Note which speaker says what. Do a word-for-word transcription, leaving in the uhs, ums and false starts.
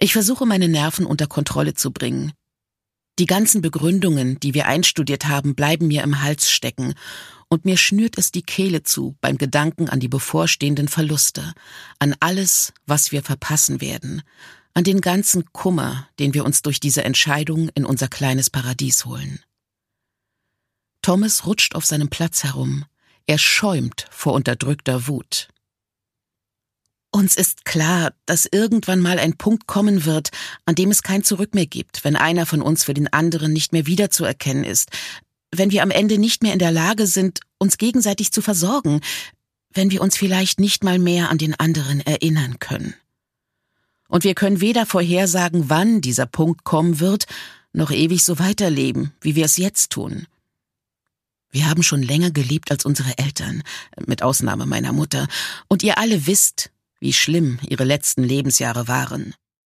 Speaker 1: Ich versuche, meine Nerven unter Kontrolle zu bringen. Die ganzen Begründungen, die wir einstudiert haben, bleiben mir im Hals stecken, und mir schnürt es die Kehle zu beim Gedanken an die bevorstehenden Verluste, an alles, was wir verpassen werden, an den ganzen Kummer, den wir uns durch diese Entscheidung in unser kleines Paradies holen. Thomas rutscht auf seinem Platz herum. Er schäumt vor unterdrückter Wut. Uns ist klar, dass irgendwann mal ein Punkt kommen wird, an dem es kein Zurück mehr gibt, wenn einer von uns für den anderen nicht mehr wiederzuerkennen ist, wenn wir am Ende nicht mehr in der Lage sind, uns gegenseitig zu versorgen, wenn wir uns vielleicht nicht mal mehr an den anderen erinnern können. Und wir können weder vorhersagen, wann dieser Punkt kommen wird, noch ewig so weiterleben, wie wir es jetzt tun. Wir haben schon länger gelebt als unsere Eltern, mit Ausnahme meiner Mutter, und ihr alle wisst, wie schlimm ihre letzten Lebensjahre waren.